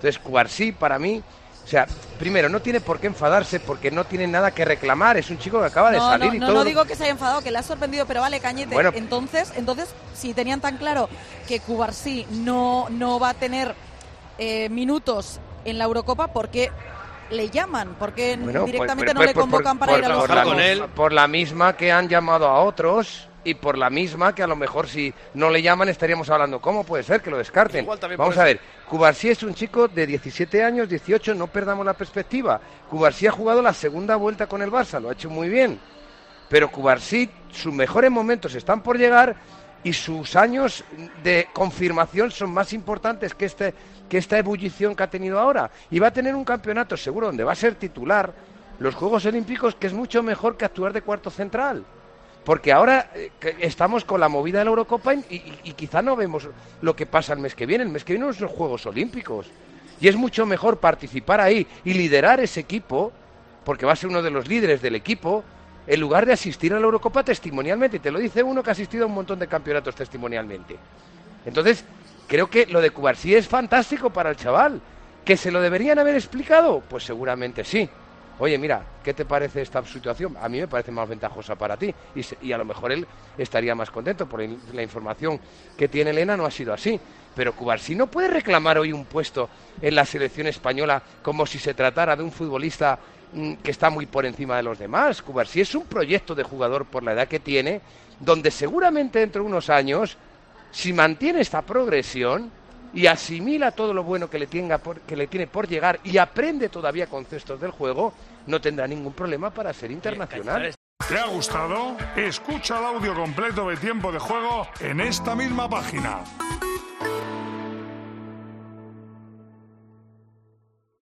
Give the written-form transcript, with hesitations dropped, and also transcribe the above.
Entonces, Cubarsí, para mí, o sea, primero, no tiene por qué enfadarse porque no tiene nada que reclamar. Es un chico que acaba de salir y todo. No digo que se haya enfadado, que le ha sorprendido, pero vale, Cañete. Bueno, entonces, si tenían tan claro que Cubarsí no va a tener minutos en la Eurocopa, ¿por qué le llaman? ¿Por qué directamente no le convocan para ir a los Juegos? Por la misma que han llamado a otros y por la misma que a lo mejor si no le llaman estaríamos hablando. ¿Cómo puede ser que lo descarten? Vamos a ver, Cubarsí es un chico de 17 años, 18, no perdamos la perspectiva. Cubarsí ha jugado la segunda vuelta con el Barça, lo ha hecho muy bien. Pero Cubarsí, sus mejores momentos están por llegar y sus años de confirmación son más importantes que esta ebullición que ha tenido ahora. Y va a tener un campeonato seguro donde va a ser titular los Juegos Olímpicos, que es mucho mejor que actuar de cuarto central. Porque ahora estamos con la movida de la Eurocopa y quizá no vemos lo que pasa el mes que viene. El mes que viene son los Juegos Olímpicos. Y es mucho mejor participar ahí y liderar ese equipo, porque va a ser uno de los líderes del equipo, en lugar de asistir a la Eurocopa testimonialmente. Y te lo dice uno que ha asistido a un montón de campeonatos testimonialmente. Entonces, creo que lo de Cubarsí es fantástico para el chaval. ¿Que se lo deberían haber explicado? Pues seguramente sí. Oye, mira, ¿qué te parece esta situación? A mí me parece más ventajosa para ti y a lo mejor él estaría más contento, porque la información que tiene Elena no ha sido así. Pero Cubarsí no puede reclamar hoy un puesto en la selección española como si se tratara de un futbolista que está muy por encima de los demás. Cubarsí es un proyecto de jugador por la edad que tiene, donde seguramente dentro de unos años, si mantiene esta progresión y asimila todo lo bueno que le tiene por llegar y aprende todavía conceptos del juego, no tendrá ningún problema para ser internacional. ¿Te ha gustado? Escucha el audio completo de Tiempo de Juego en esta misma página.